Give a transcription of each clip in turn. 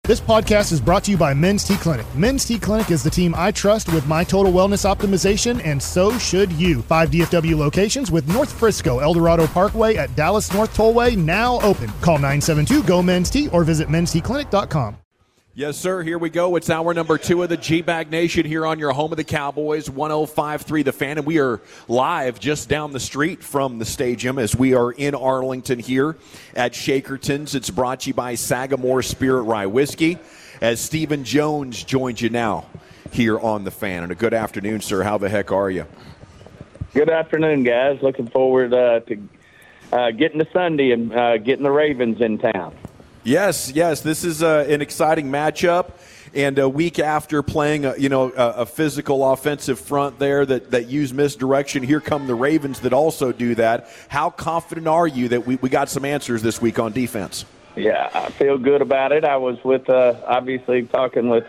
This podcast is brought to you by Men's T Clinic. Men's T Clinic is the team I trust with my total wellness optimization, and so should you. 5 DFW locations with North Frisco, Eldorado Parkway at Dallas North Tollway now open. Call 972-GO-MEN'S-T or visit mensteclinic.com. Yes, sir. Here we go. It's hour number 2 of the G-Bag Nation here on your home of the Cowboys, 105.3 The Fan. And we are live just down the street from the stadium as we are in Arlington here at Shakerton's. It's brought to you by Sagamore Spirit Rye Whiskey as Stephen Jones joins you now here on The Fan. And a good afternoon, sir. How the heck are you? Good afternoon, guys. Looking forward to getting to Sunday and getting the Ravens in town. Yes. This is an exciting matchup, and a week after playing a physical offensive front there that used misdirection, here come the Ravens that also do that. How confident are you that we got some answers this week on defense? Yeah, I feel good about it. I was with obviously talking with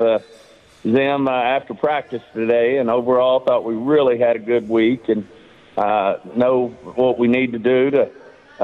Zim after practice today, and overall thought we really had a good week and know what we need to do to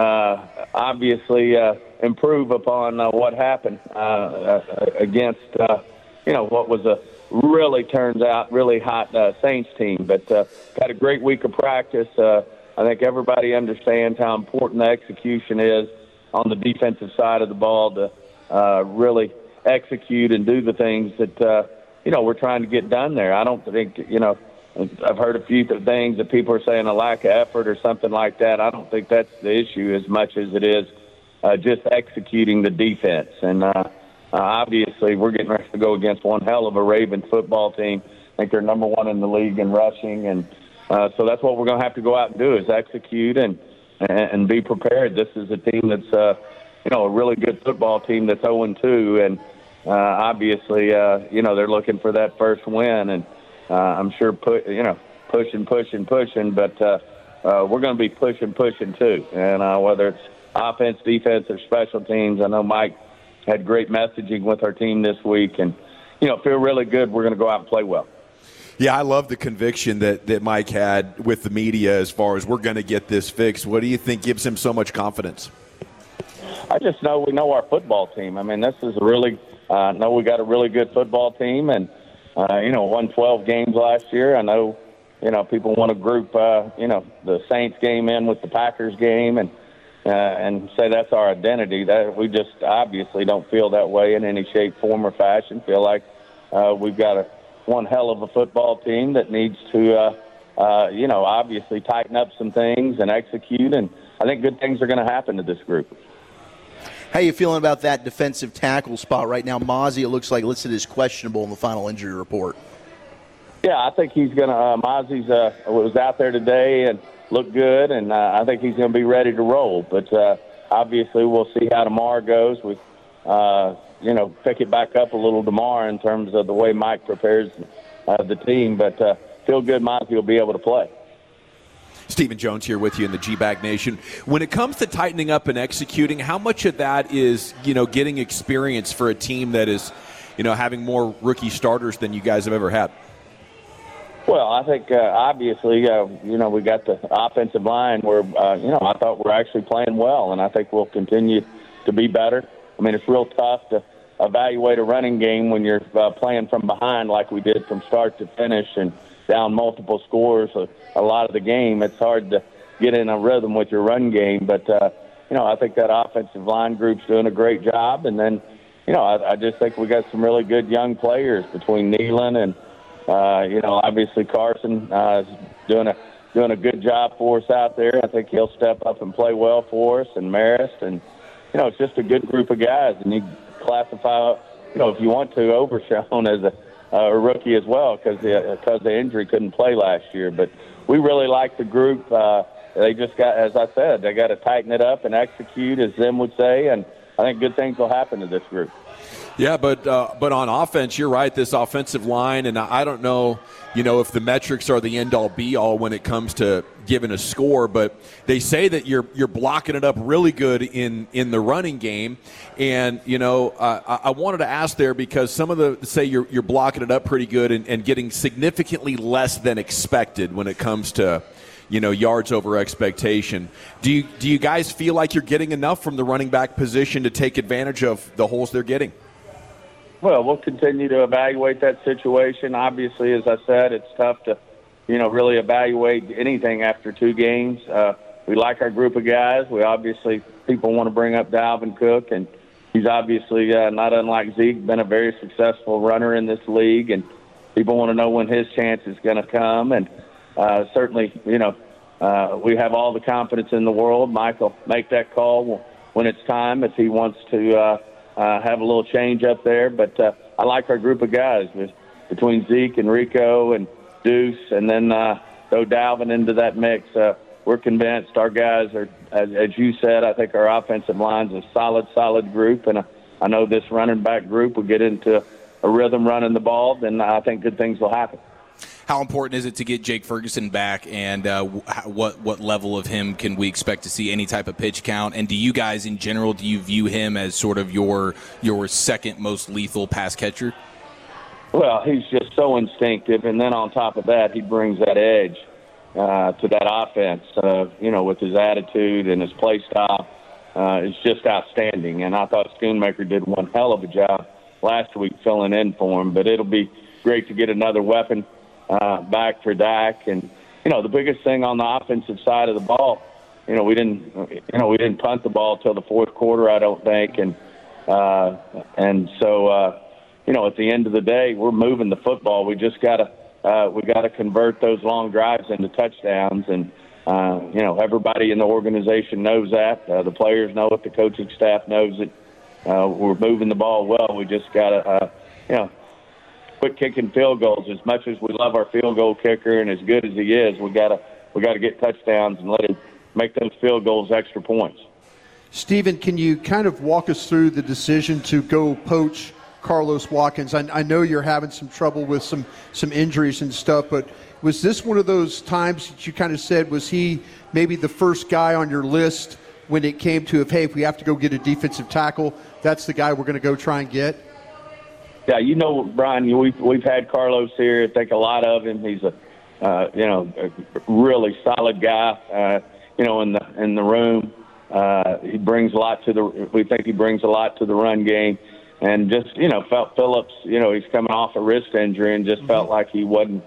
obviously improve upon what happened against, what was a really turns out really hot Saints team. But got a great week of practice. I think everybody understands how important the execution is on the defensive side of the ball to really execute and do the things that, we're trying to get done there. I don't think, I've heard a few things that people are saying a lack of effort or something like that. I don't think that's the issue as much as it is just executing the defense. And obviously we're getting ready to go against one hell of a Ravens football team. I think they're number 1 in the league in rushing. And so that's what we're going to have to go out and do is execute and be prepared. This is a team that's, a really good football team that's 0-2. And obviously, they're looking for that first win. And I'm sure, pushing. But we're going to be pushing too. And whether it's offense, defense, or special teams, I know Mike had great messaging with our team this week. And, feel really good. We're going to go out and play well. Yeah, I love the conviction that Mike had with the media as far as we're going to get this fixed. What do you think gives him so much confidence? I just know we know our football team. I mean, this is really know we got a really good football team and, won 12 games last year. I know, people want to group, the Saints game in with the Packers game and say that's our identity. That we just obviously don't feel that way in any shape, form, or fashion. Feel like we've got one hell of a football team that needs to, obviously tighten up some things and execute. And I think good things are going to happen to this group. How you feeling about that defensive tackle spot right now? Mazi, it looks like listed as questionable in the final injury report. Yeah, I think he's going to Mazi's was out there today and looked good, and I think he's going to be ready to roll. But obviously we'll see how tomorrow goes. We, pick it back up a little tomorrow in terms of the way Mike prepares the team. But feel good Mazi will be able to play. Stephen Jones here with you in the G-Bag Nation. When it comes to tightening up and executing, how much of that is, getting experience for a team that is, having more rookie starters than you guys have ever had? Well, I think obviously, we got the offensive line where, I thought we're actually playing well, and I think we'll continue to be better. I mean, it's real tough to evaluate a running game when you're playing from behind like we did from start to finish and down multiple scores a lot of the game. It's hard to get in a rhythm with your run game. But, I think that offensive line group's doing a great job. And then, I just think we got some really good young players between Nealon and, obviously Carson is doing a good job for us out there. I think he'll step up and play well for us, and Marist. And, it's just a good group of guys. And you classify, if you want to, Overshown as a rookie as well because the injury couldn't play last year. But we really like the group. They just got, as I said, they got to tighten it up and execute, as Zim would say, and I think good things will happen to this group. Yeah, but on offense, you're right, this offensive line, and I don't know, if the metrics are the end-all, be-all when it comes to giving a score, but they say that you're blocking it up really good in the running game, and, I wanted to ask there because some of the say you're blocking it up pretty good and getting significantly less than expected when it comes to, yards over expectation. Do you guys feel like you're getting enough from the running back position to take advantage of the holes they're getting? Well, we'll continue to evaluate that situation. Obviously, as I said, it's tough to, really evaluate anything after 2 games. We like our group of guys. People want to bring up Dalvin Cook, and he's obviously not unlike Zeke, been a very successful runner in this league, and people want to know when his chance is going to come. And certainly, we have all the confidence in the world. Mike will make that call when it's time if he wants to have a little change up there. But I like our group of guys between Zeke and Rico and Deuce, and then throw Dalvin into that mix. We're convinced our guys are, as you said, I think our offensive line's a solid group, and I know this running back group will get into a rhythm running the ball, then I think good things will happen. How important is it to get Jake Ferguson back, and what level of him can we expect to see, any type of pitch count? And do you guys in general, do you view him as sort of your second most lethal pass catcher? Well, he's just so instinctive, and then on top of that, he brings that edge to that offense, with his attitude and his play style. It's just outstanding, and I thought Schoonmaker did one hell of a job last week filling in for him, but it'll be great to get another weapon back for Dak. And, the biggest thing on the offensive side of the ball, we didn't punt the ball till the fourth quarter, I don't think, and so at the end of the day, we're moving the football. We just got to convert those long drives into touchdowns, and everybody in the organization knows that. The players know it. The coaching staff knows it. We're moving the ball well. We just got to, quit kicking field goals. As much as we love our field goal kicker and as good as he is, we got to get touchdowns and let him make those field goals extra points. Stephen, can you kind of walk us through the decision to go poach Carlos Watkins? I know you're having some trouble with some injuries and stuff, but was this one of those times that you kind of said, was he maybe the first guy on your list when it came to, if we have to go get a defensive tackle, that's the guy we're going to go try and get? Yeah, Brian, we've had Carlos here. I think a lot of him. He's a really solid guy. In the room, he brings a lot we think he brings a lot to the run game, and just felt Phillips. He's coming off a wrist injury and just felt like he wasn't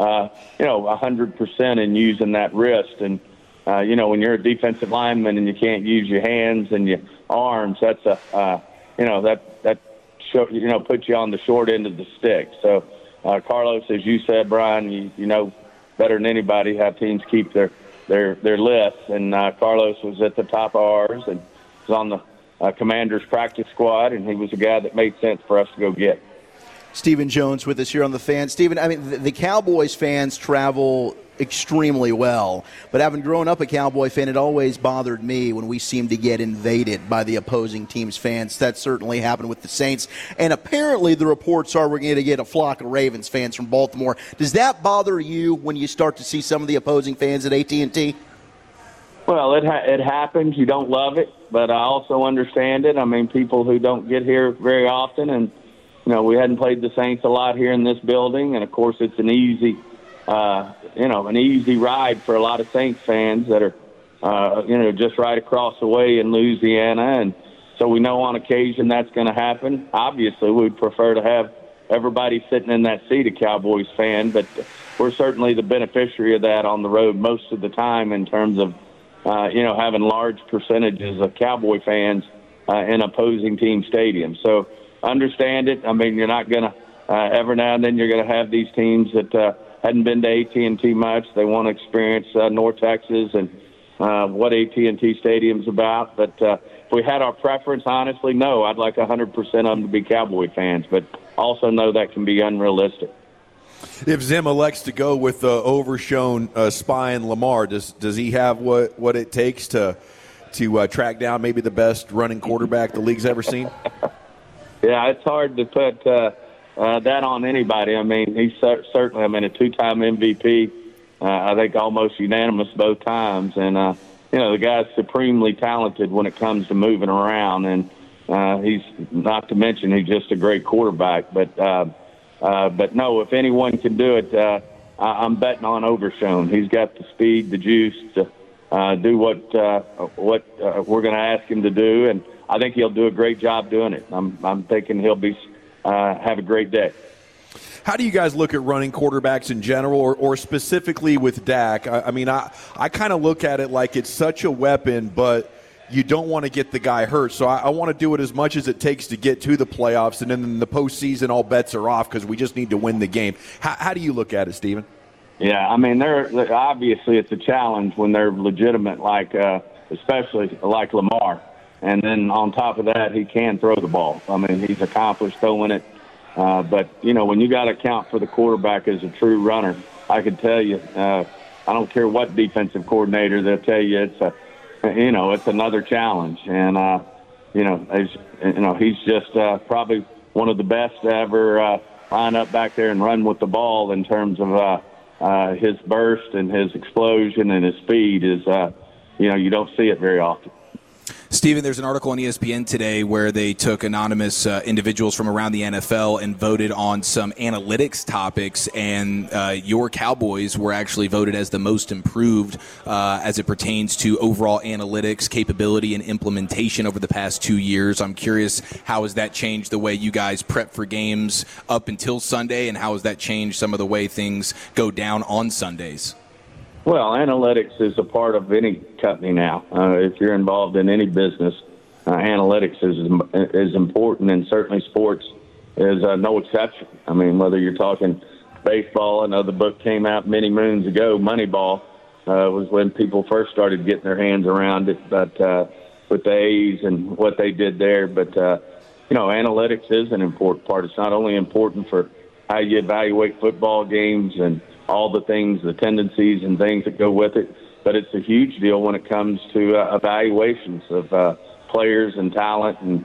100% in using that wrist. And when you're a defensive lineman and you can't use your hands and your arms, that's that puts you on the short end of the stick. So Carlos, as you said, Brian, you know better than anybody how teams keep their lists, and Carlos was at the top of ours and was on the Commander's practice squad, and he was a guy that made sense for us to go get. Stephen Jones with us here on The Fan. Stephen, I mean, the Cowboys fans travel extremely well, but having grown up a Cowboy fan, it always bothered me when we seemed to get invaded by the opposing team's fans. That certainly happened with the Saints, and apparently the reports are we're going to get a flock of Ravens fans from Baltimore. Does that bother you when you start to see some of the opposing fans at AT&T? Well, it happens. You don't love it, but I also understand it. I mean, people who don't get here very often, and we hadn't played the Saints a lot here in this building, and of course it's an easy ride for a lot of Saints fans that are, just right across the way in Louisiana. And so we know on occasion that's going to happen. Obviously, we'd prefer to have everybody sitting in that seat a Cowboys fan, but we're certainly the beneficiary of that on the road most of the time in terms of, having large percentages of Cowboy fans in opposing team stadiums. So understand it. I mean, you're not going to, every now and then you're going to have these teams that hadn't been to AT&T much. They want to experience North Texas and what AT&T Stadium's about. But if we had our preference, honestly, no, I'd like 100% of them to be Cowboy fans, but also know that can be unrealistic. If Zim elects to go with the overshown spy and Lamar, does he have what it takes to track down maybe the best running quarterback the league's ever seen? Yeah, it's hard to put that on anybody. I mean, he's certainly, a two-time MVP. I think almost unanimous both times. And, the guy's supremely talented when it comes to moving around. And he's, not to mention, he's just a great quarterback. But no, if anyone can do it, I'm betting on Overshown. He's got the speed, the juice to do what we're going to ask him to do. And I think he'll do a great job doing it. I'm thinking he'll be have a great day. How do you guys look at running quarterbacks in general, or specifically with Dak? I mean, I kind of look at it like it's such a weapon, but you don't want to get the guy hurt. So I want to do it as much as it takes to get to the playoffs, and then in the postseason, all bets are off because we just need to win the game. How do you look at it, Steven? Yeah, I mean, they're obviously it's a challenge when they're legitimate, like especially like Lamar. And then on top of that, he can throw the ball. I mean, he's accomplished throwing it. But, when you got to account for the quarterback as a true runner, I can tell you, I don't care what defensive coordinator, they'll tell you it's another challenge. And, he's just probably one of the best to ever line up back there and run with the ball in terms of his burst and his explosion and his speed is, you don't see it very often. Steven, there's an article on ESPN today where they took anonymous individuals from around the NFL and voted on some analytics topics, and your Cowboys were actually voted as the most improved as it pertains to overall analytics capability and implementation over the past 2 years. I'm curious, how has that changed the way you guys prep for games up until Sunday, and how has that changed some of the way things go down on Sundays? Well, analytics is a part of any company now. If you're involved in any business, analytics is important, and certainly sports is no exception. I mean, whether you're talking baseball, another book came out many moons ago, Moneyball, was when people first started getting their hands around it, but with the A's and what they did there. But, analytics is an important part. It's not only important for how you evaluate football games and all the things, the tendencies and things that go with it, but it's a huge deal when it comes to evaluations of players and talent and,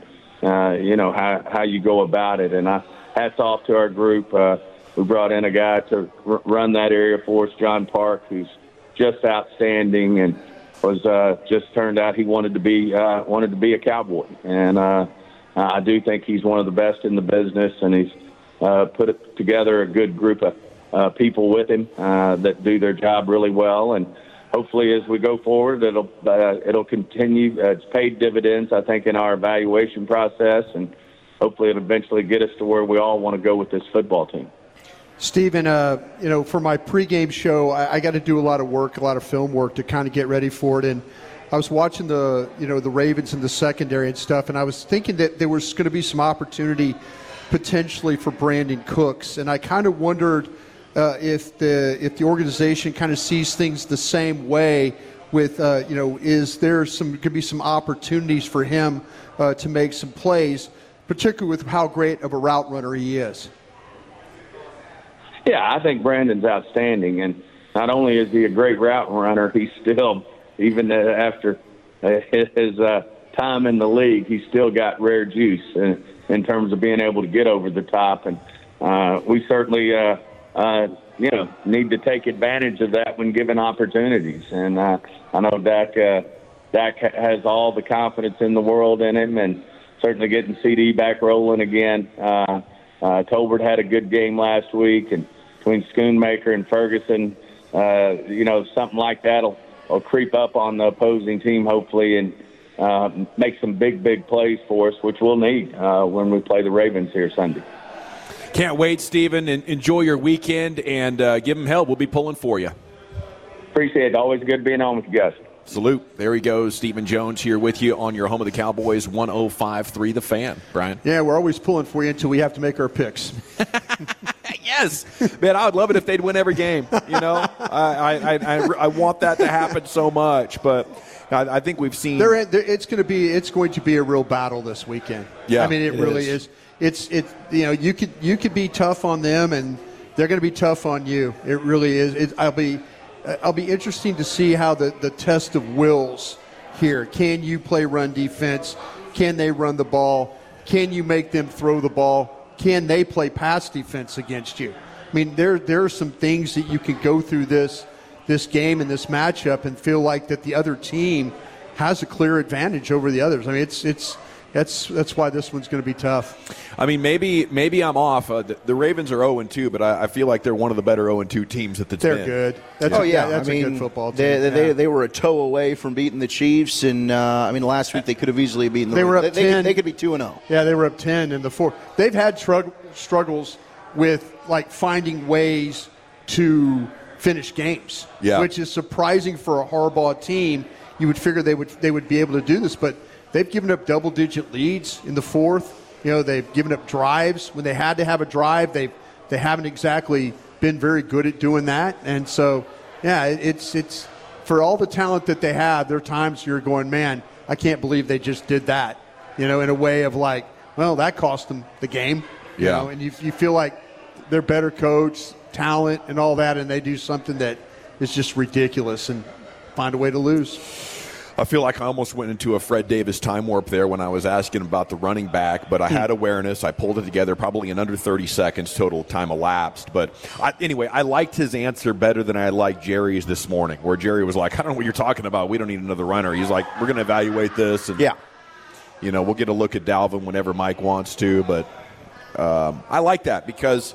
how you go about it. And hats off to our group. We brought in a guy to run that area for us, John Park, who's just outstanding and was just turned out he wanted to be a Cowboy. And I do think he's one of the best in the business, and he's put together a good group of people with him that do their job really well, and hopefully as we go forward, it'll continue. It's paid dividends, I think, in our evaluation process, and hopefully it'll eventually get us to where we all want to go with this football team. Steven, for my pregame show, I got to do a lot of film work to kind of get ready for it, and I was watching the Ravens in the secondary and stuff, and I was thinking that there was going to be some opportunity potentially for Brandon Cooks, and I kind of wondered if the organization kind of sees things the same way with, is there could be some opportunities for him to make some plays, particularly with how great of a route runner he is? Yeah, I think Brandon's outstanding, and not only is he a great route runner, he's still, even after his time in the league, he's still got rare juice in terms of being able to get over the top, and we certainly need to take advantage of that when given opportunities. And I know Dak has all the confidence in the world in him, and certainly getting CD back rolling again. Tolbert had a good game last week, and between Schoonmaker and Ferguson, something like that will creep up on the opposing team, hopefully, and make some big plays for us, which we'll need when we play the Ravens here Sunday. Can't wait, Steven. Enjoy your weekend, and give them hell. We'll be pulling for you. Appreciate it. Always good being on with you guys. Salute. There he goes. Steven Jones here with you on your home of the Cowboys, 105.3 The Fan. Brian? Yeah, we're always pulling for you until we have to make our picks. Yes. Man, I would love it if they'd win every game. I want that to happen so much, but I think we've seen it's going to be a real battle this weekend. Yeah, I mean, it really is. It's you could be tough on them, and they're going to be tough on you. It really is. I'll be interesting to see how the test of wills here. Can you play run defense? Can they run the ball? Can you make them throw the ball? Can they play pass defense against you? I mean, there are some things that you can go through this game and this matchup and feel like that the other team has a clear advantage over the others. I mean, That's why this one's going to be tough. I mean, maybe I'm off. The Ravens are 0-2, but I feel like they're one of the better 0-2 teams that they're good. That's a good football team. They were a toe away from beating the Chiefs, and last week they could have easily beaten the. They were up 10. They could be 2-0. Yeah, they were up 10 in the fourth. They've had struggles with finding ways to finish games, which is surprising for a Harbaugh team. You would figure they would be able to do this, but they've given up double-digit leads in the fourth. They've given up drives when they had to have a drive. They haven't exactly been very good at doing that, and so it's for all the talent that they have. There are times you're going, man, I can't believe they just did that. In a way of that cost them the game. And you feel like they're better coach, talent, and all that, and they do something that is just ridiculous and find a way to lose. I feel like I almost went into a Fred Davis time warp there when I was asking about the running back, but I had awareness. I pulled it together probably in under 30 seconds total time elapsed. But anyway, I liked his answer better than I liked Jerry's this morning, where Jerry was like, I don't know what you're talking about. We don't need another runner. He's like, we're going to evaluate this. And, we'll get a look at Dalvin whenever Mike wants to. But I like that because,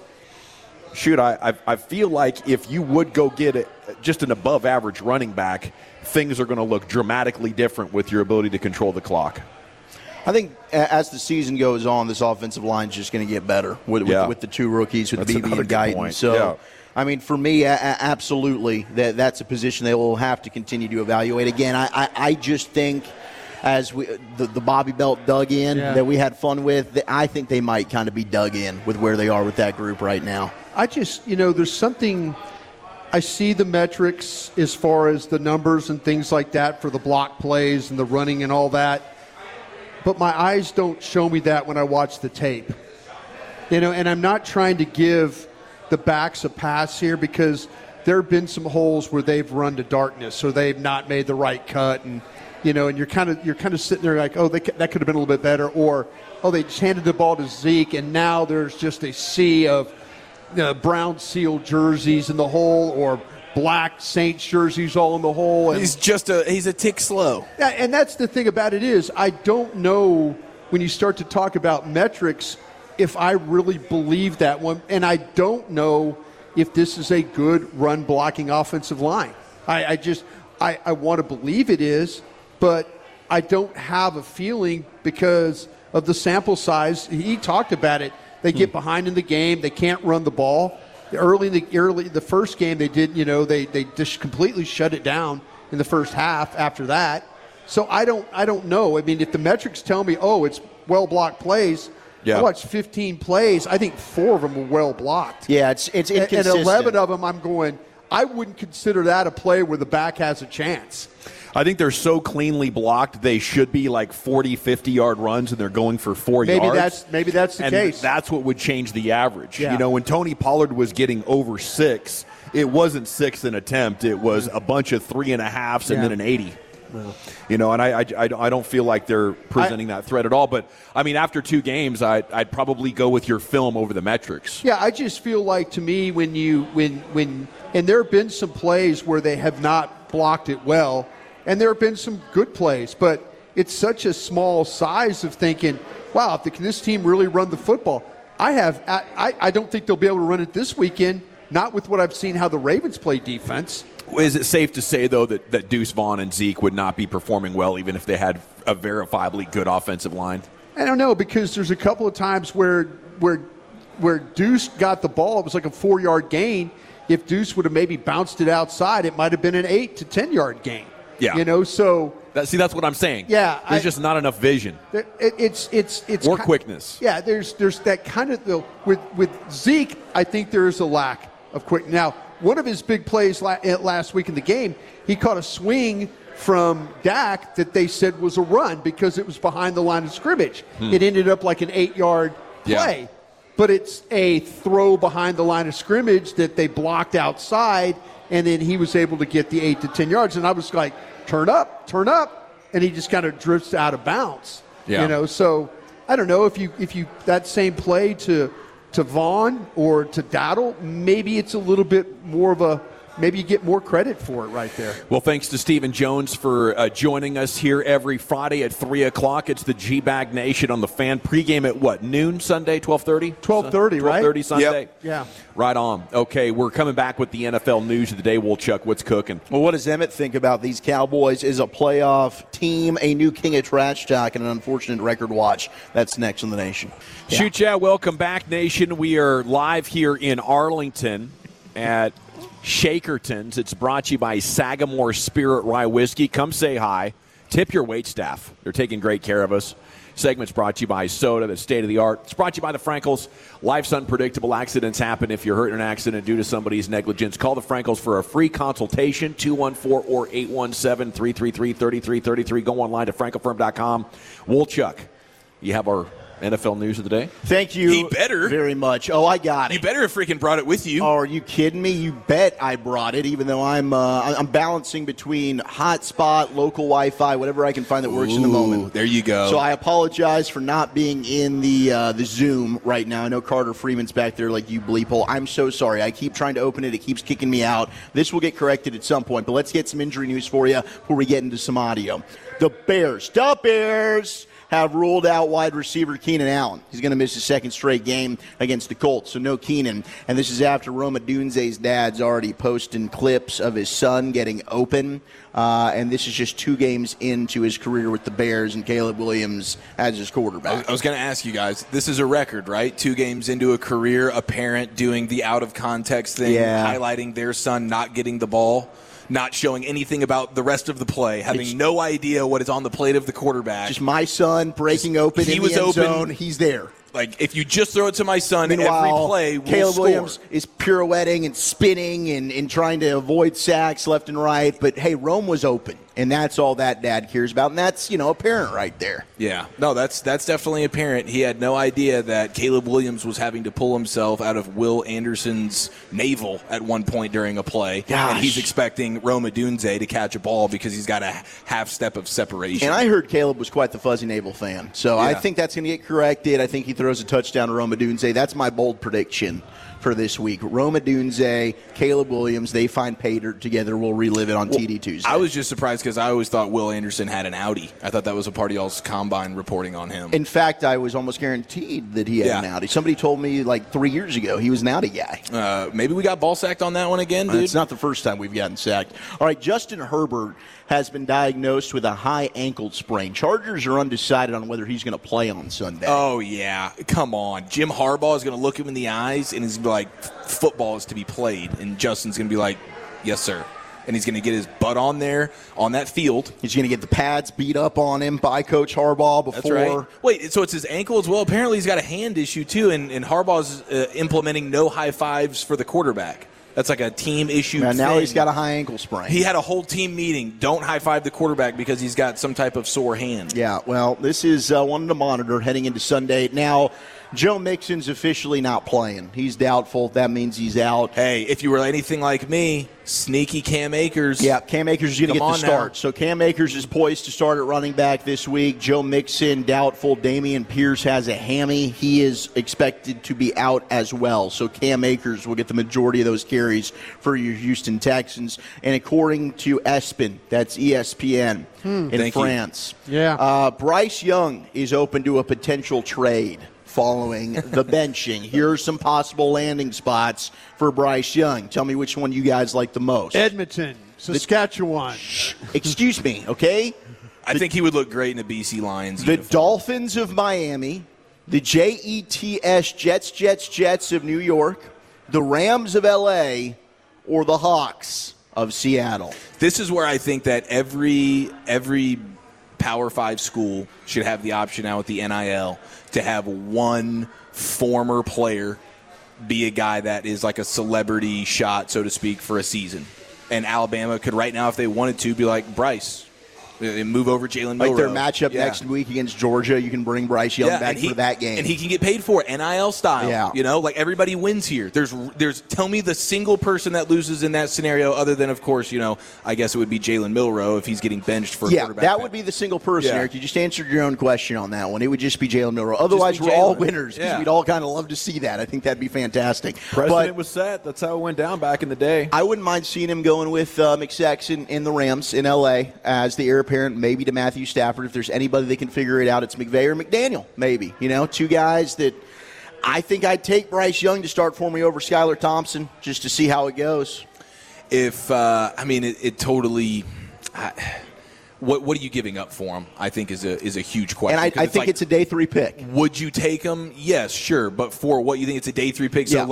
I feel like if you would go get just an above-average running back, things are going to look dramatically different with your ability to control the clock. I think as the season goes on, this offensive line is just going to get better with the two rookies, with BB and Guyton. So, for me, absolutely, that's a position they will have to continue to evaluate. Again, I just think as the Bobby Belt dug in that we had fun with, I think they might kind of be dug in with where they are with that group right now. I just, there's something – I see the metrics as far as the numbers and things like that for the block plays and the running and all that, but my eyes don't show me that when I watch the tape. And I'm not trying to give the backs a pass here because there have been some holes where they've run to darkness or they've not made the right cut, and and you're kind of sitting there like, that could have been a little bit better, or they just handed the ball to Zeke and now there's just a sea of brown seal jerseys in the hole or black Saints jerseys all in the hole. And he's a tick slow. Yeah, and that's the thing about it is I don't know when you start to talk about metrics if I really believe that one, and I don't know if this is a good run blocking offensive line. I want to believe it is, but I don't have a feeling because of the sample size. He talked about it. They get behind in the game. They can't run the ball. The first game they did, they just completely shut it down in the first half after that. So I don't know. I mean, if the metrics tell me, it's well-blocked plays, I watched 15 plays. I think 4 of them were well-blocked. Yeah, it's inconsistent. And 11 of them I'm going, I wouldn't consider that a play where the back has a chance. I think they're so cleanly blocked, they should be like 40, 50-yard runs, and they're going for 4 yards. Maybe that's the case. That's what would change the average. Yeah. When Tony Pollard was getting over 6, it wasn't 6 an attempt. It was a bunch of 3.5s and then an 80. Well, and I don't feel like they're presenting that threat at all. But, after 2 games, I'd probably go with your film over the metrics. Yeah, I just feel like, to me, when and there have been some plays where they have not blocked it well, and there have been some good plays, but it's such a small size of thinking, wow, can this team really run the football? I don't think they'll be able to run it this weekend, not with what I've seen how the Ravens play defense. Is it safe to say, though, that Deuce Vaughn and Zeke would not be performing well even if they had a verifiably good offensive line? I don't know, because there's a couple of times where Deuce got the ball. It was like a 4-yard gain. If Deuce would have maybe bounced it outside, it might have been an 8 to 10-yard gain. Yeah. So that's what I'm saying. Yeah, there's just not enough vision. It's quickness. Yeah, there's that kind of with Zeke. I think there is a lack of quick. Now, one of his big plays last week in the game, he caught a swing from Dak that they said was a run because it was behind the line of scrimmage. It ended up like an 8-yard play, but it's a throw behind the line of scrimmage that they blocked outside, and then he was able to get the 8 to 10 yards. And I was like, turn up, and he just kind of drifts out of bounds. Yeah. So I don't know if you that same play to Vaughn or to Dowdle, maybe it's a little bit more of maybe you get more credit for it right there. Well, thanks to Stephen Jones for joining us here every Friday at 3 o'clock. It's the G-Bag Nation on the Fan. Pregame at what, noon Sunday, 12:30? 12:30, right? 12:30 Sunday? Yep. Yeah. Right on. Okay, we're coming back with the NFL news of the day. Chuck, what's cooking? Well, what does Emmett think about these Cowboys as a playoff team, a new king of trash talk, and an unfortunate record watch? That's next on the Nation. Yeah. Shoot, yeah, welcome back, Nation. We are live here in Arlington at Shakerton's. It's brought to you by Sagamore Spirit Rye Whiskey. Come say hi. Tip your waitstaff. They're taking great care of us. Segment's brought to you by Soda, the state of the art. It's brought to you by the Frankels. Life's unpredictable. Accidents happen. If you're hurt in an accident due to somebody's negligence, call the Frankels for a free consultation, 214 or 817-333-3333. Go online to frankelfirm.com. Woolchuck, you have our NFL news of the day? Thank you. He better. Very much. Oh, I got it. You better have freaking brought it with you. Oh, are you kidding me? You bet I brought it, even though I'm balancing between hotspot, local Wi-Fi, whatever I can find that works in the moment. There you go. So I apologize for not being in the Zoom right now. I know Carter Freeman's back there like you bleep hole. I'm so sorry. I keep trying to open it. It keeps kicking me out. This will get corrected at some point, but let's get some injury news for you before we get into some audio. The Bears have ruled out wide receiver Keenan Allen. He's going to miss his second straight game against the Colts, so no Keenan. And this is after Rome Odunze's dad's already posting clips of his son getting open. And this is just 2 games into his career with the Bears and Caleb Williams as his quarterback. I was going to ask you guys, this is a record, right? 2 games into a career, a parent doing the out-of-context thing, highlighting their son not getting the ball, not showing anything about the rest of the play, having no idea what is on the plate of the quarterback. Just my son breaking open in the end zone. He's there. Like, if you just throw it to my son, meanwhile, every play will Caleb score. Williams is pirouetting and spinning and trying to avoid sacks left and right. But, hey, Rome was open, and that's all that dad cares about. And that's, apparent right there. Yeah. No, that's definitely apparent. He had no idea that Caleb Williams was having to pull himself out of Will Anderson's navel at one point during a play. Gosh. And he's expecting Rome Odunze to catch a ball because he's got a half step of separation. And I heard Caleb was quite the fuzzy navel fan. So I think that's going to get corrected. I think he throws a touchdown to Rome Odunze. That's my bold prediction for this week. Rome Odunze, Caleb Williams, they find pay dirt together. We'll relive it on TD Tuesday. I was just surprised because I always thought Will Anderson had an Audi. I thought that was a part of y'all's combine reporting on him. In fact, I was almost guaranteed that he had an Audi. Somebody told me like 3 years ago he was an Audi guy. Maybe we got ball sacked on that one again, dude. It's not the first time we've gotten sacked. All right, Justin Herbert has been diagnosed with a high ankle sprain. Chargers are undecided on whether he's going to play on Sunday. Oh, yeah. Come on. Jim Harbaugh is going to look him in the eyes and he's going to be like, football is to be played. And Justin's going to be like, yes, sir. And he's going to get his butt on there, on that field. He's going to get the pads beat up on him by Coach Harbaugh before. That's right. Wait, so it's his ankle as well? Apparently he's got a hand issue, too, and Harbaugh's implementing no high fives for the quarterback. That's like a team issue thing. Now he's got a high ankle sprain. He had a whole team meeting. Don't high-five the quarterback because he's got some type of sore hand. Yeah, well, this is one to monitor heading into Sunday. Now, Joe Mixon's officially not playing. He's doubtful. That means he's out. Hey, if you were anything like me, sneaky Cam Akers. Yeah, Cam Akers is going to get the start. So Cam Akers is poised to start at running back this week. Joe Mixon, doubtful. Dameon Pierce has a hammy. He is expected to be out as well. So Cam Akers will get the majority of those carries for your Houston Texans. And according to ESPN, that's ESPN in France, Bryce Young is open to a potential trade following the benching. Here are some possible landing spots for Bryce Young. Tell me which one you guys like the most. Edmonton, Saskatchewan. Excuse me, okay? I think he would look great in a BC Lions The uniform. Dolphins of Miami, the Jets, Jets of New York, the Rams of L.A., or the Hawks of Seattle. This is where I think that every Power 5 school should have the option now with the NIL to have one former player be a guy that is like a celebrity shot, so to speak, for a season. And Alabama could right now, if they wanted to, be like, Bryce, Move over Jalen Milroe. Like their matchup next week against Georgia, you can bring Bryce Young back for that game. And he can get paid for it, NIL style. Yeah. Like everybody wins here. There's tell me the single person that loses in that scenario other than, of course, I guess it would be Jalen Milroe if he's getting benched for a quarterback. That would be the single person, Eric. You just answered your own question on that one. It would just be Jalen Milroe. Otherwise, we're all winners because we'd all kind of love to see that. I think that'd be fantastic. Precedent was set. That's how it went down back in the day. I wouldn't mind seeing him going with McSaxon in the Rams in L.A. as the heir apparent, maybe to Matthew Stafford. If there's anybody that can figure it out, it's McVay or McDaniel, maybe. Two guys that I think I'd take Bryce Young to start for me over Skylar Thompson just to see how it goes. It totally. What are you giving up for him? I think is a huge question. And I think it's a day 3 pick. Would you take him? Yes, sure. But for what you think it's a day 3 pick? So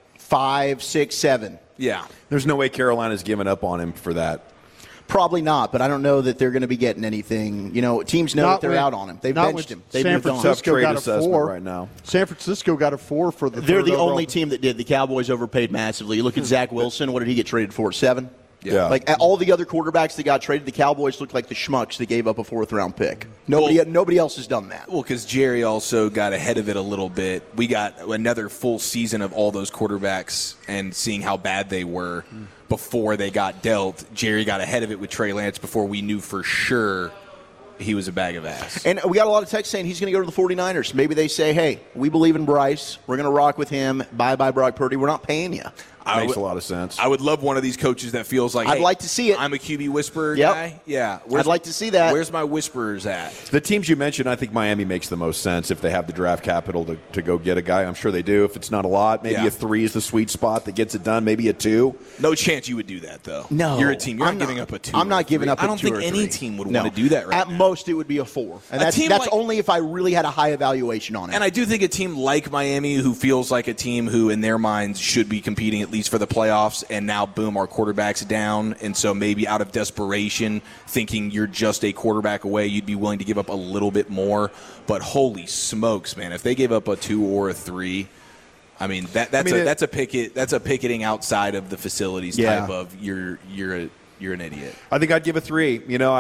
5, 6, 7. Yeah. There's no way Carolina's giving up on him for that. Probably not, but I don't know that they're going to be getting anything. Teams know that they're out on him. They've benched him. They've San Francisco got a 4 right now. San Francisco got a 4 for the. They're the only team that did. The Cowboys overpaid massively. You look at Zach Wilson. What did he get traded for? 7. Yeah. Like all the other quarterbacks that got traded, the Cowboys looked like the schmucks that gave up a 4th-round pick. Nobody else has done that. Well, because Jerry also got ahead of it a little bit. We got another full season of all those quarterbacks and seeing how bad they were before they got dealt. Jerry got ahead of it with Trey Lance before we knew for sure he was a bag of ass. And we got a lot of texts saying he's going to go to the 49ers. Maybe they say, hey, we believe in Bryce. We're going to rock with him. Bye-bye, Brock Purdy. We're not paying you. Makes a lot of sense. I would love one of these coaches that feels like, I'd like to see it. I'm a QB whisperer guy. Yeah. I'd like to see that. Where's my whisperers at? The teams you mentioned, I think Miami makes the most sense if they have the draft capital to go get a guy. I'm sure they do. If it's not a lot, maybe a 3 is the sweet spot that gets it done. Maybe a 2. No chance you would do that, though. No. You're a team. You're not giving up a 2. I'm not giving up a 2 I don't think any team would want to do that right now. At most, it would be a 4. And that's only if I really had a high evaluation on it. And I do think a team like Miami, who feels like a team who, in their minds, should be competing at least for the playoffs, and now, boom, our quarterback's down. And so maybe out of desperation, thinking you're just a quarterback away, you'd be willing to give up a little bit more. But holy smokes, man, if they gave up a 2 or a 3, I mean, that's a picketing outside of the facilities type of you're an idiot. I think I'd give a 3.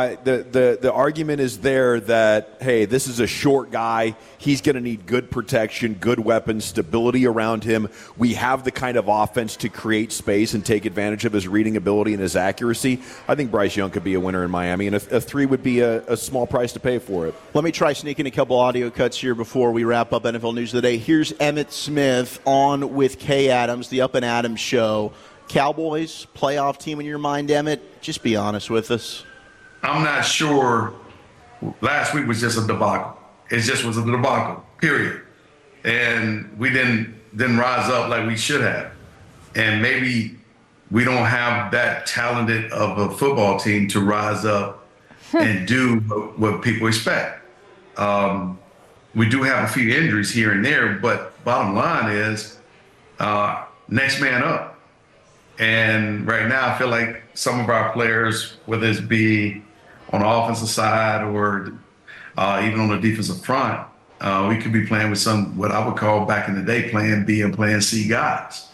The argument is there that, hey, this is a short guy. He's going to need good protection, good weapons, stability around him. We have the kind of offense to create space and take advantage of his reading ability and his accuracy. I think Bryce Young could be a winner in Miami, and a 3 would be a small price to pay for it. Let me try sneaking a couple audio cuts here before we wrap up NFL News of the Day. Here's Emmitt Smith on with Kay Adams, the Up and Adams show. Cowboys, playoff team in your mind, Emmitt? Just be honest with us. I'm not sure. Last week was just a debacle. It just was a debacle, period. And we didn't rise up like we should have. And maybe we don't have that talented of a football team to rise up and do what people expect. We do have a few injuries here and there, but bottom line is next man up. And right now, I feel like some of our players, whether it be on the offensive side or even on the defensive front, we could be playing with some, what I would call back in the day, plan B and plan C guys.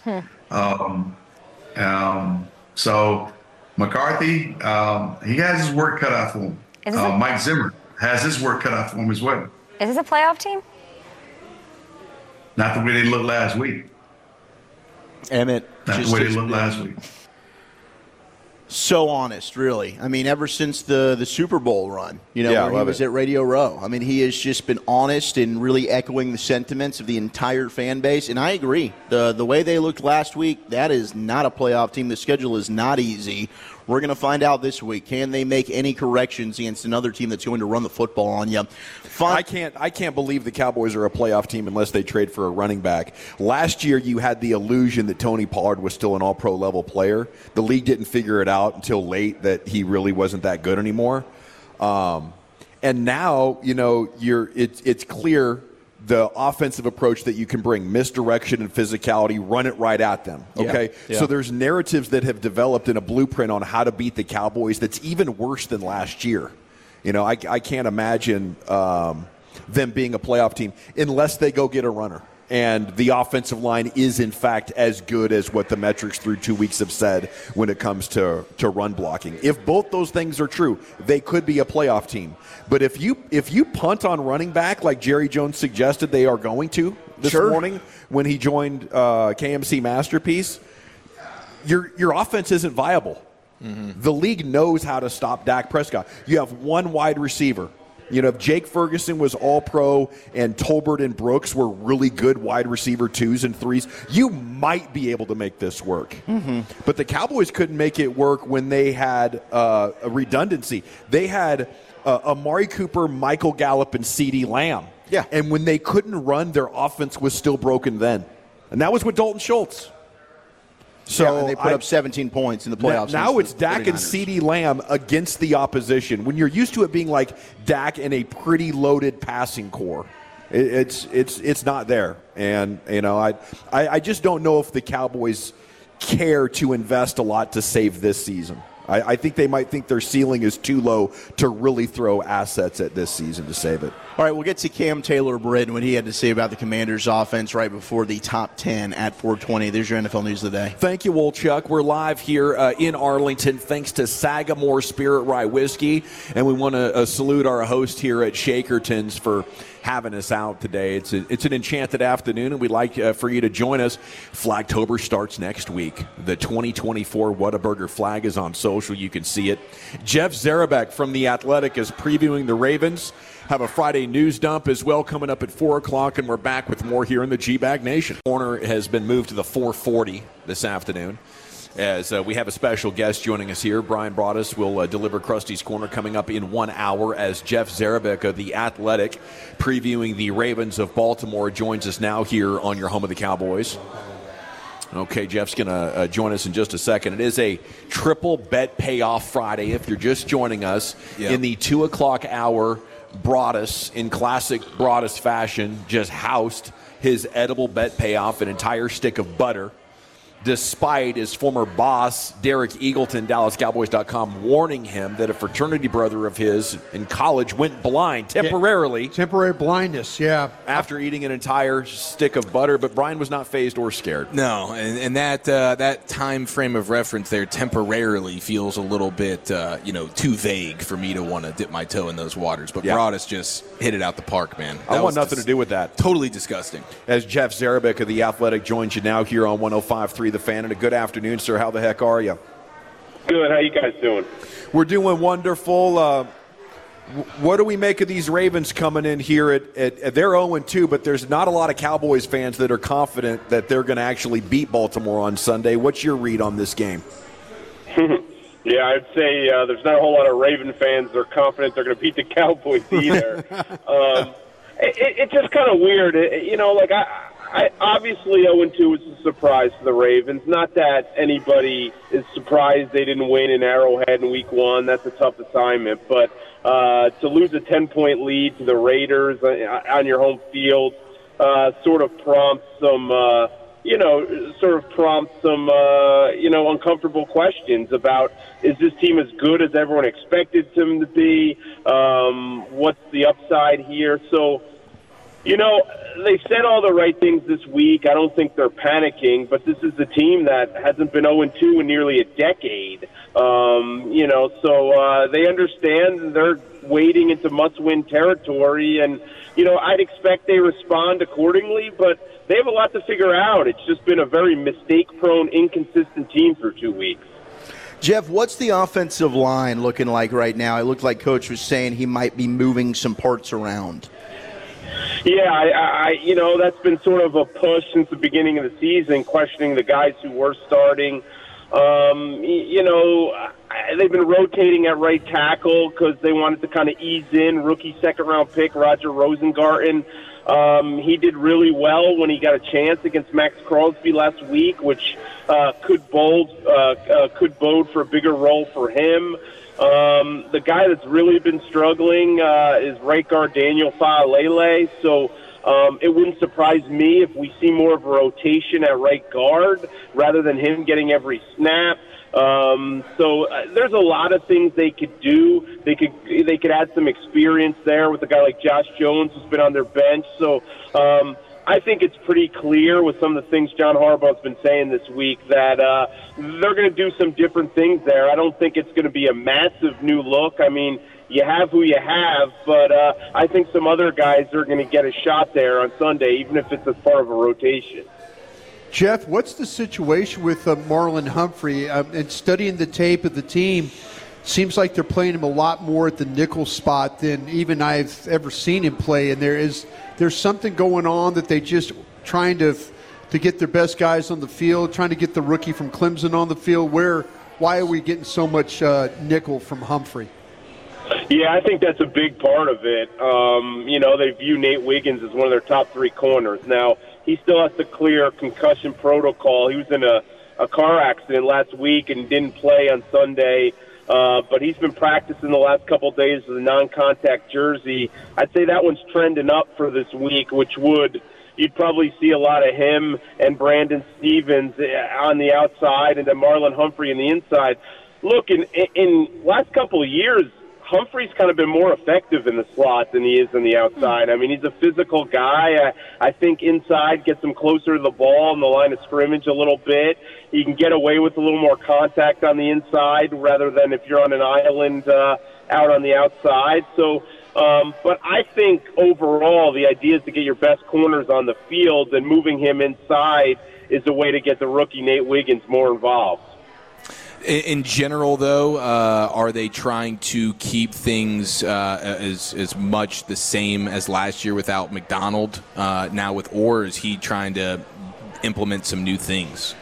So McCarthy, he has his work cut out for him. Mike Zimmer has his work cut out for him as well. Is this a playoff team? Not the way they looked last week. Emmitt, not the way they looked last week. So honest, really. I mean, ever since the Super Bowl run, where he was at Radio Row. I mean, he has just been honest and really echoing the sentiments of the entire fan base. And I agree. The way they looked last week, that is not a playoff team. The schedule is not easy. We're going to find out this week. Can they make any corrections against another team that's going to run the football on you? I can't believe the Cowboys are a playoff team unless they trade for a running back. Last year, you had the illusion that Tony Pollard was still an all-pro level player. The league didn't figure it out until late that he really wasn't that good anymore. And now, it's clear the offensive approach that you can bring, misdirection and physicality, run it right at them, okay? Yeah. So there's narratives that have developed in a blueprint on how to beat the Cowboys that's even worse than last year. I can't imagine them being a playoff team unless they go get a runner. and the offensive line is, in fact, as good as what the metrics through 2 weeks have said when it comes to run blocking. If both those things are true, they could be a playoff team. But if you punt on running back like Jerry Jones suggested they are going to this morning when he joined KMC Masterpiece, your offense isn't viable. Mm-hmm. The league knows how to stop Dak Prescott. You have one wide receiver. If Jake Ferguson was all-pro and Tolbert and Brooks were really good wide receiver 2s and 3s, you might be able to make this work. Mm-hmm. But the Cowboys couldn't make it work when they had a redundancy. They had Amari Cooper, Michael Gallup, and CeeDee Lamb. Yeah. And when they couldn't run, their offense was still broken then. And that was with Dalton Schultz. So and they put up 17 points in the playoffs. Now it's Dak and CeeDee Lamb against the opposition. When you're used to it being like Dak and a pretty loaded passing core, it's not there. And I just don't know if the Cowboys care to invest a lot to save this season. I think they might think their ceiling is too low to really throw assets at this season to save it. All right, we'll get to Cam Taylor-Britt and what he had to say about the Commanders' offense right before the top 10 at 4:20. There's your NFL News of the Day. Thank you, Wolchuk. We're live here in Arlington thanks to Sagamore Spirit Rye Whiskey, and we want to salute our host here at Shakerton's for having us out today. It's an enchanted afternoon, and we'd like for you to join us. Flagtober starts next week. The 2024 Whataburger flag is on social. You can see it. Jeff Zarabek from The Athletic is previewing the Ravens. Have a Friday news dump as well coming up at 4 o'clock, and we're back with more here in the G-Bag Nation. Corner has been moved to the 440 this afternoon. As we have a special guest joining us here. Brian Broaddus will deliver Krusty's Corner coming up in 1 hour as Jeff Zarabek of The Athletic, previewing the Ravens of Baltimore, joins us now here on your home of the Cowboys. Okay, Jeff's going to join us in just a second. It is a triple bet payoff Friday if you're just joining us. Yep. In the 2 o'clock hour. Broaddus, in classic Broaddus fashion, just housed his edible bet payoff, an entire stick of butter, despite his former boss, Derek Eagleton, DallasCowboys.com, warning him that a fraternity brother of his in college went blind temporarily. Temporary blindness, yeah. After eating an entire stick of butter, but Brian was not fazed or scared. No, and that time frame of reference there, temporarily, feels a little bit too vague for me to want to dip my toe in those waters. But Broaddus just hit it out the park, man. I want nothing to do with that. Totally disgusting. As Jeff Zarabek of The Athletic joins you now here on 105.3 The Fan, and a good afternoon, sir. How the heck are you? Good. How you guys doing? We're doing wonderful. What do we make of these Ravens coming in here at they're 0-2, but there's not a lot of Cowboys fans that are confident that they're going to actually beat Baltimore on Sunday. What's your read on this game? Yeah, I'd say there's not a whole lot of Raven fans that are confident they're going to beat the Cowboys either. It's just kind of weird. I obviously 0-2 is a surprise for the Ravens. Not that anybody is surprised they didn't win in Arrowhead in Week 1. That's a tough assignment. But to lose a 10-point lead to the Raiders on your home field sort of prompts some uncomfortable questions about, is this team as good as everyone expected them to be? What's the upside here? So, they said all the right things this week. I don't think they're panicking, but this is a team that hasn't been 0-2 in nearly a decade. So they understand they're wading into must-win territory, and, I'd expect they respond accordingly, but they have a lot to figure out. It's just been a very mistake-prone, inconsistent team for 2 weeks. Jeff, what's the offensive line looking like right now? It looked like Coach was saying he might be moving some parts around. Yeah, that's been sort of a push since the beginning of the season, questioning the guys who were starting. They've been rotating at right tackle because they wanted to kind of ease in rookie second-round pick Roger Rosengarten. He did really well when he got a chance against Max Crosby last week, which could bode for a bigger role for him. The guy that's really been struggling is right guard Daniel Faalele. So it wouldn't surprise me if we see more of a rotation at right guard rather than him getting every snap. So there's a lot of things they could do. They could add some experience there with a guy like Josh Jones who's been on their bench. So I think it's pretty clear with some of the things John Harbaugh's been saying this week that they're going to do some different things there. I don't think it's going to be a massive new look. I mean, you have who you have, but I think some other guys are going to get a shot there on Sunday, even if it's as part of a rotation. Jeff, what's the situation with Marlon Humphrey? And studying the tape of the team, seems like they're playing him a lot more at the nickel spot than even I've ever seen him play. And there's something going on that they just trying to get their best guys on the field, trying to get the rookie from Clemson on the field. Why are we getting so much nickel from Humphrey? Yeah, I think that's a big part of it. They view Nate Wiggins as one of their top 3 corners. Now, he still has to clear concussion protocol. He was in a car accident last week and didn't play on Sunday, but he's been practicing the last couple of days with a non-contact jersey. I'd say that one's trending up for this week, which you'd probably see a lot of him and Brandon Stevens on the outside and then Marlon Humphrey on the inside. Look, in last couple of years, Humphrey's kind of been more effective in the slot than he is on the outside. I mean, he's a physical guy. I think inside gets him closer to the ball in the line of scrimmage a little bit. He can get away with a little more contact on the inside rather than if you're on an island out on the outside. So, but I think overall the idea is to get your best corners on the field, and moving him inside is a way to get the rookie Nate Wiggins more involved. In general, though, are they trying to keep things as much the same as last year without McDonald now with Orr? Is he trying to implement some new things?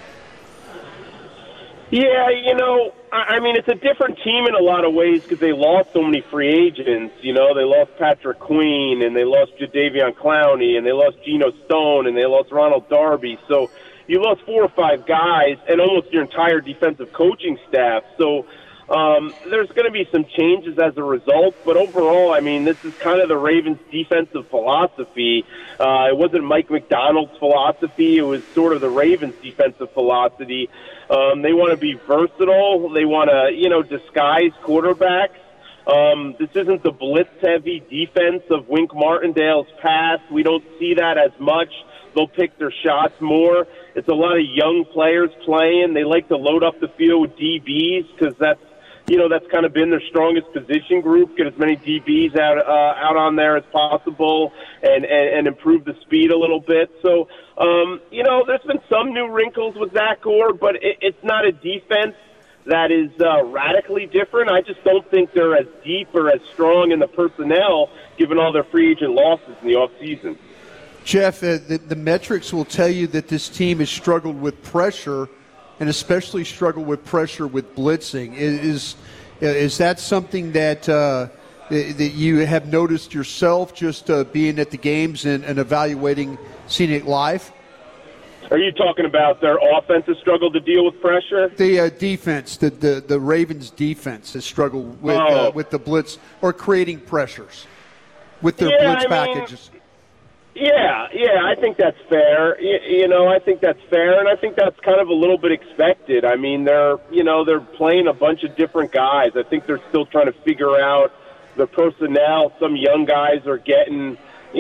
Yeah, I mean, it's a different team in a lot of ways because they lost so many free agents. They lost Patrick Queen, and they lost Jadeveon Clowney, and they lost Geno Stone, and they lost Ronald Darby. So you lost 4 or 5 guys and almost your entire defensive coaching staff. So there's going to be some changes as a result. But overall, I mean, this is kind of the Ravens' defensive philosophy. It wasn't Mike Macdonald's philosophy. It was sort of the Ravens' defensive philosophy. They want to be versatile. They want to, disguise quarterbacks. This isn't the blitz-heavy defense of Wink Martindale's past. We don't see that as much. They'll pick their shots more. It's a lot of young players playing. They like to load up the field with DBs because that's kind of been their strongest position group. Get as many DBs out on there as possible and improve the speed a little bit. So, there's been some new wrinkles with Zach Orr, but it's not a defense that is radically different. I just don't think they're as deep or as strong in the personnel given all their free agent losses in the offseason. Jeff, the metrics will tell you that this team has struggled with pressure and especially struggled with pressure with blitzing. Is that something that you have noticed yourself just being at the games and evaluating, seeing it live? Are you talking about their offensive struggle to deal with pressure? The defense, the Ravens' defense has struggled with the blitz or creating pressures with their blitz packages. Yeah, I think that's fair. I think that's fair, and I think that's kind of a little bit expected. I mean, they're playing a bunch of different guys. I think they're still trying to figure out the personnel. Some young guys are getting,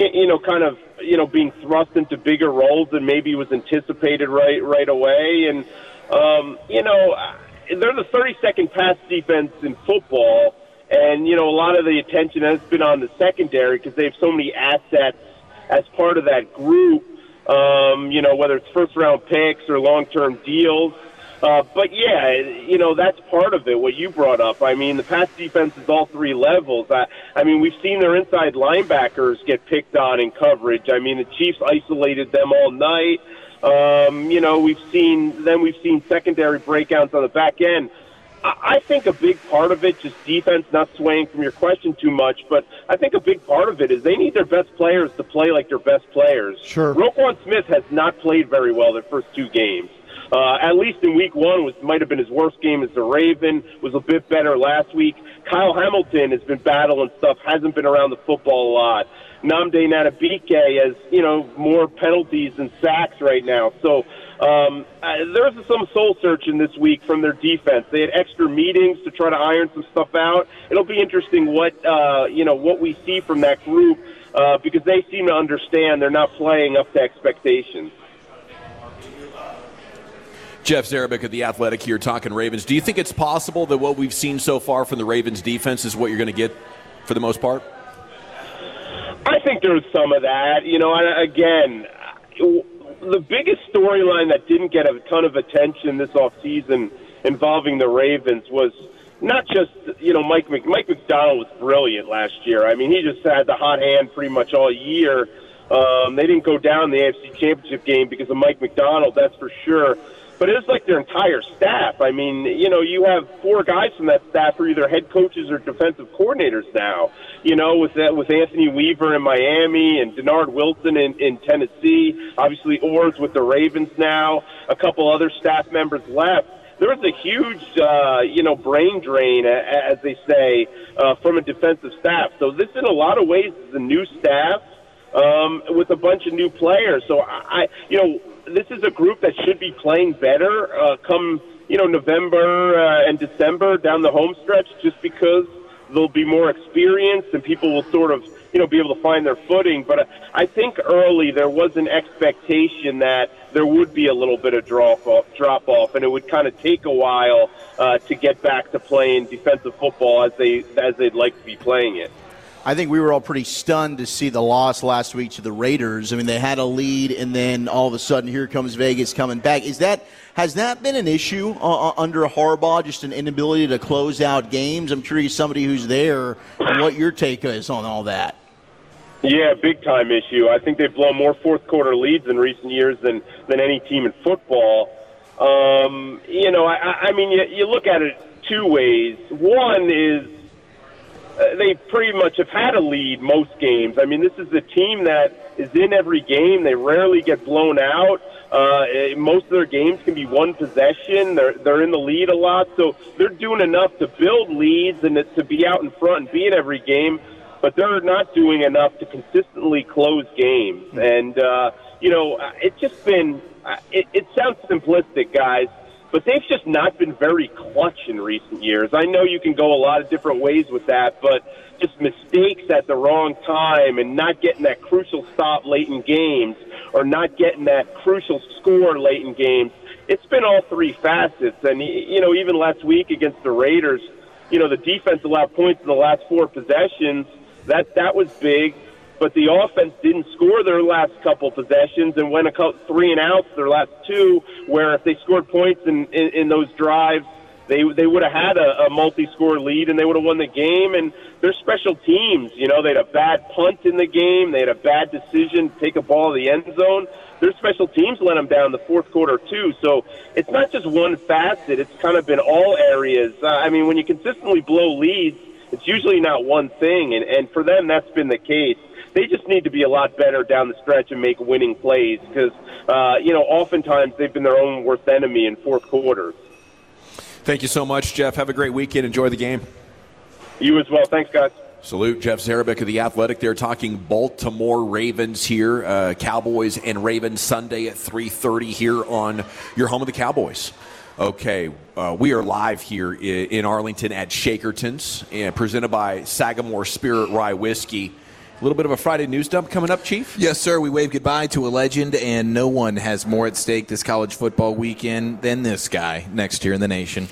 being thrust into bigger roles than maybe was anticipated right away. And, they're the 32nd pass defense in football, and, a lot of the attention has been on the secondary because they have so many assets as part of that group, whether it's first-round picks or long-term deals. But, that's part of it, what you brought up. I mean, the pass defense is all 3 levels. I mean, we've seen their inside linebackers get picked on in coverage. I mean, the Chiefs isolated them all night. We've seen secondary breakouts on the back end. I think a big part of it, just defense, not swaying from your question too much, but I think a big part of it is they need their best players to play like their best players. Sure. Roquan Smith has not played very well their first 2 games. At least in week 1, might have been his worst game as a Raven, was a bit better last week. Kyle Hamilton has been battling stuff, hasn't been around the football a lot. Nnamdi Nnabuike has, more penalties than sacks right now. So there's some soul searching this week from their defense. They had extra meetings to try to iron some stuff out. It'll be interesting what we see from that group. because they seem to understand they're not playing up to expectations. Jeff Zarabek of The Athletic here talking Ravens. Do you think it's possible that what we've seen so far from the Ravens defense is what you're going to get for the most part? I think there's some of that. Again, the biggest storyline that didn't get a ton of attention this offseason involving the Ravens was not just, Mike Macdonald was brilliant last year. I mean, he just had the hot hand pretty much all year. They didn't go down in the AFC Championship game because of Mike Macdonald, that's for sure. But it's like their entire staff. I mean, you have 4 guys from that staff who are either head coaches or defensive coordinators now. With Anthony Weaver in Miami and Denard Wilson in Tennessee. Obviously, Orrs with the Ravens now. A couple other staff members left. There was a huge, brain drain, as they say, from a defensive staff. So this, in a lot of ways, is a new staff with a bunch of new players. So this is a group that should be playing better come November and December down the home stretch, just because they'll be more experienced and people will sort of be able to find their footing. But I think early there was an expectation that there would be a little bit of drop off, and it would kind of take a while to get back to playing defensive football as they'd like to be playing it. I think we were all pretty stunned to see the loss last week to the Raiders. I mean, they had a lead, and then all of a sudden, here comes Vegas coming back. Has that been an issue under Harbaugh, just an inability to close out games? I'm curious, somebody who's there, what your take is on all that. Yeah, big-time issue. I think they've blown more fourth-quarter leads in recent years than any team in football. I mean, you look at it 2 ways. One is, they pretty much have had a lead most games. I mean, this is a team that is in every game. They rarely get blown out. Most of their games can be one possession. They're in the lead a lot, so they're doing enough to build leads and to be out in front and be in every game, but they're not doing enough to consistently close games. And, it's just been it sounds simplistic, guys, but they've just not been very clutch in recent years. I know you can go a lot of different ways with that, but just mistakes at the wrong time and not getting that crucial stop late in games or not getting that crucial score late in games. It's been all 3 facets. And, even last week against the Raiders, the defense allowed points in the last 4 possessions. That was big. But the offense didn't score their last couple possessions and went 3 and outs their last 2, where if they scored points in those drives, they would have had a multi-score lead and they would have won the game. And their special teams, they had a bad punt in the game. They had a bad decision to take a ball in the end zone. Their special teams let them down in the fourth quarter, too. So it's not just one facet. It's kind of been all areas. When you consistently blow leads, it's usually not one thing. And for them, that's been the case. They just need to be a lot better down the stretch and make winning plays because, oftentimes they've been their own worst enemy in fourth quarters. Thank you so much, Jeff. Have a great weekend. Enjoy the game. You as well. Thanks, guys. Salute Jeff Zarabek of The Athletic. They're talking Baltimore Ravens here. Cowboys and Ravens Sunday at 3:30 here on your home of the Cowboys. Okay, we are live here in Arlington at Shakerton's, presented by Sagamore Spirit Rye Whiskey. A little bit of a Friday news dump coming up, Chief? Yes, sir. We wave goodbye to a legend, and no one has more at stake this college football weekend than this guy next year in the nation.